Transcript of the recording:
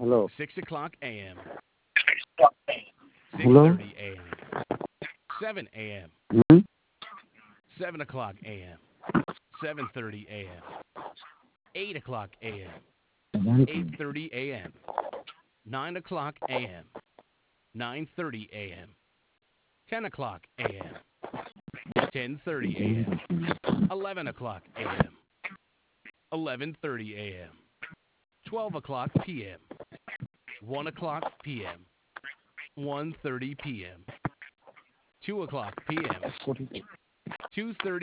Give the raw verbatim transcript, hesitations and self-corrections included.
Hello. six o'clock a m, Hello. six thirty a m, seven a m, Hmm? seven o'clock a m, seven thirty a m, eight o'clock a m, eight thirty a m, nine o'clock a m, nine thirty a m, ten o'clock a m, ten thirty a m, eleven o'clock a m, eleven thirty a m, twelve o'clock p m, one o'clock p m, one thirty p m, two o'clock p m, two thirty